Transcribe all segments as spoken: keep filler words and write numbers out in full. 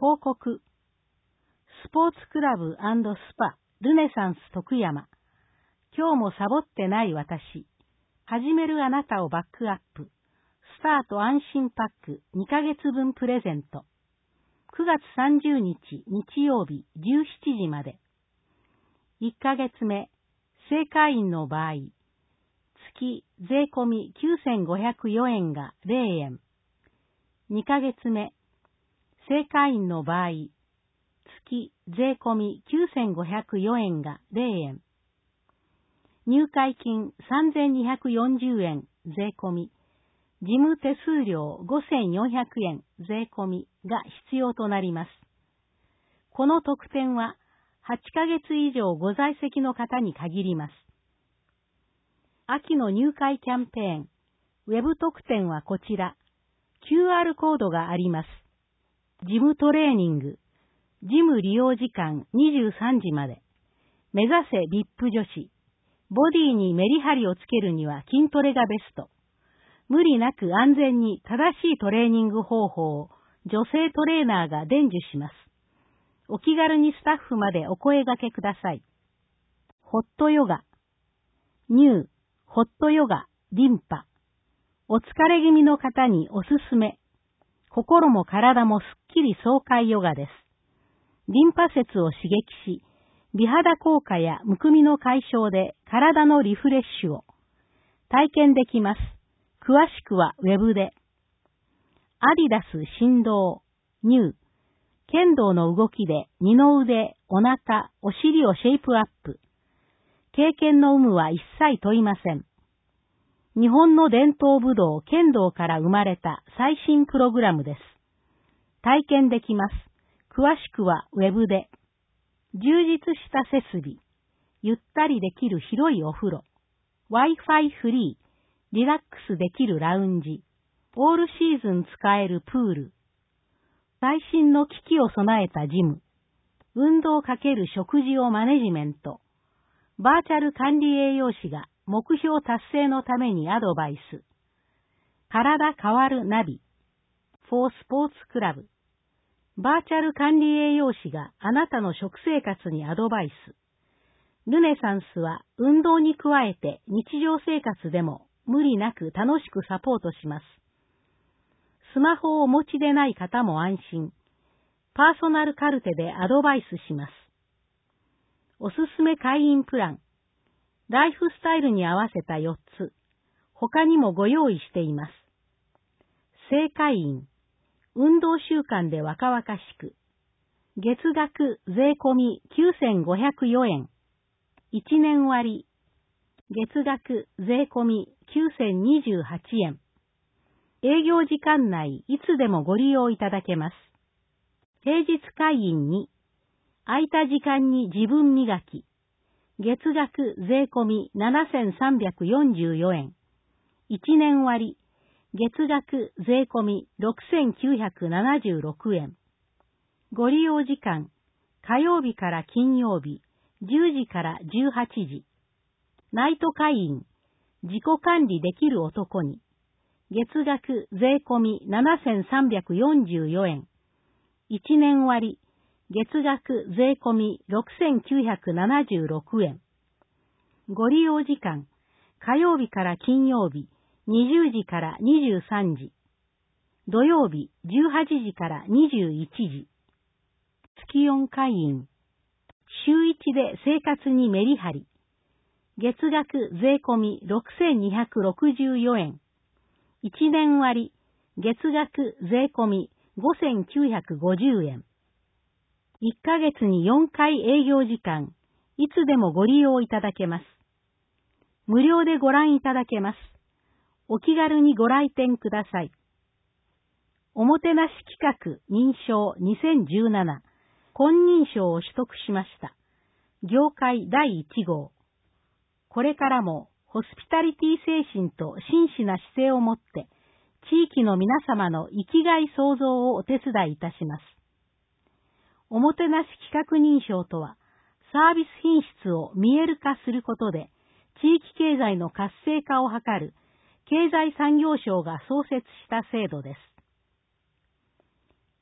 広告。スポーツクラブ&スパルネサンス徳山。今日もサボってない私。始めるあなたをバックアップ。スタート安心パックにかげつぶんプレゼント。くがつさんじゅうにち日曜日じゅうしちじまで。いっかげつめ、正会員の場合、月税込みきゅうせんごひゃくよえんがゼロえん。にかげつめ、正会員の場合、月税込みきゅうせんごひゃくよえんがゼロえん。入会金さんぜんにひゃくよんじゅうえん税込み、事務手数料ごせんよんひゃくえん税込みが必要となります。この特典ははちかげつ以上ご在籍の方に限ります。秋の入会キャンペーン、ウェブ特典はこちら、キューアール コードがあります。ジムトレーニング、ジム利用時間にじゅうさんじまで。目指せ ブイアイピー 女子。ボディにメリハリをつけるには筋トレがベスト。無理なく安全に正しいトレーニング方法を女性トレーナーが伝授します。お気軽にスタッフまでお声掛けください。ホットヨガ。ニュー、ホットヨガ、リンパ。お疲れ気味の方におすすめ。心も体もすっきり爽快ヨガです。リンパ節を刺激し、美肌効果やむくみの解消で体のリフレッシュを体験できます。詳しくはウェブで。アディダス振動、ニュー。剣道の動きで二の腕、お腹、お尻をシェイプアップ。経験の有無は一切問いません。日本の伝統武道剣道から生まれた最新プログラムです。体験できます。詳しくはウェブで。充実した設備。ゆったりできる広いお風呂。Wi-Fi フリー。リラックスできるラウンジ。オールシーズン使えるプール。最新の機器を備えたジム。運動かける食事をマネジメント。バーチャル管理栄養士が目標達成のためにアドバイス。体変わるナビ。フォースポーツクラブ。バーチャル管理栄養士があなたの食生活にアドバイス。ルネサンスは運動に加えて日常生活でも無理なく楽しくサポートします。スマホをお持ちでない方も安心。パーソナルカルテでアドバイスします。おすすめ会員プラン。ライフスタイルに合わせたよっつ。他にもご用意しています。正会員。運動習慣で若々しく。月額税込みきゅうせんごひゃくよえん。いちねん割。月額税込みきゅうせんにじゅうはちえん。営業時間内いつでもご利用いただけます。平日会員に、空いた時間に自分磨き。月額税込みななせんさんびゃくよんじゅうよえん。いちねん割。月額税込みろくせんきゅうひゃくななじゅうろくえん。ご利用時間、火曜日から金曜日、じゅうじからじゅうはちじ。ナイト会員、自己管理できる男に。月額税込みななせんさんびゃくよんじゅうよえん。いちねん割、月額税込みろくせんきゅうひゃくななじゅうろくえん。ご利用時間、火曜日から金曜日、にじゅうじからにじゅうさんじ。土曜日じゅうはちじからにじゅういちじ。月よん会員。週いちで生活にメリハリ。月額税込みろくせんにひゃくろくじゅうよえん。いちねん割。月額税込みごせんきゅうひゃくごじゅうえん。いっかげつによんかい営業時間。いつでもご利用いただけます。無料でご覧いただけます。お気軽にご来店ください。おもてなし企画認証にせんじゅうなな、本認証を取得しました。業界だいいち号。これからもホスピタリティ精神と真摯な姿勢をもって、地域の皆様の生きがい創造をお手伝いいたします。おもてなし企画認証とは、サービス品質を見える化することで、地域経済の活性化を図る、経済産業省が創設した制度です。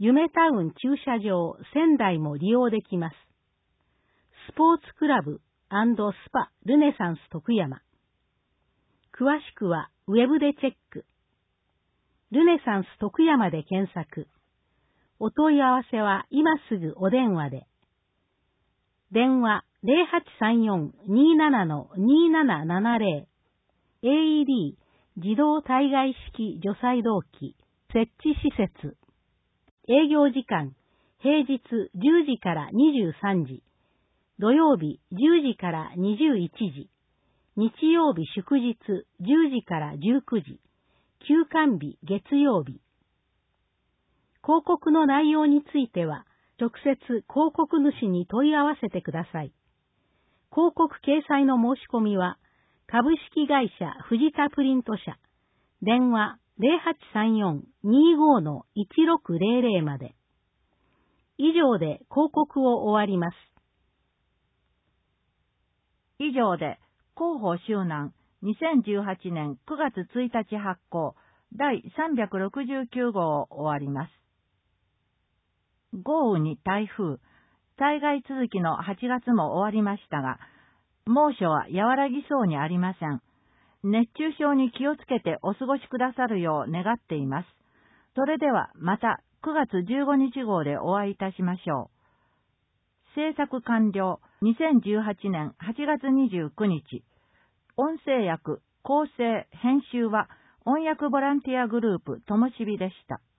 夢タウン駐車場仙台も利用できます。スポーツクラブ&スパルネサンス徳山。詳しくはウェブでチェック。ルネサンス徳山で検索。お問い合わせは今すぐお電話で。電話 ゼロはちさんよん にーなな にーななななゼロ エーイーディー 自動体外式除細動器設置施設。営業時間平日じゅうじからにじゅうさんじ、土曜日じゅうじからにじゅういちじ、日曜日祝日じゅうじからじゅうくじ、休館日月曜日。広告の内容については直接広告主に問い合わせてください。広告掲載の申し込みは株式会社藤田プリント社、電話 ゼロはちさんよん にーごー いちろくゼロゼロ まで。以上で広告を終わります。 以上で広報周南にせんじゅうはちねんくがつついたち発行だいさんびゃくろくじゅうきゅうごうを終わります。豪雨に台風、災害続きのはちがつも終わりましたが、猛暑は和らぎそうにありません。熱中症に気をつけてお過ごしくださるよう願っています。それではまたくがつじゅうごにち号でお会いいたしましょう。制作完了にせんじゅうはちねんはちがつにじゅうくにち。音声訳、構成、編集は音訳ボランティアグループともしびでした。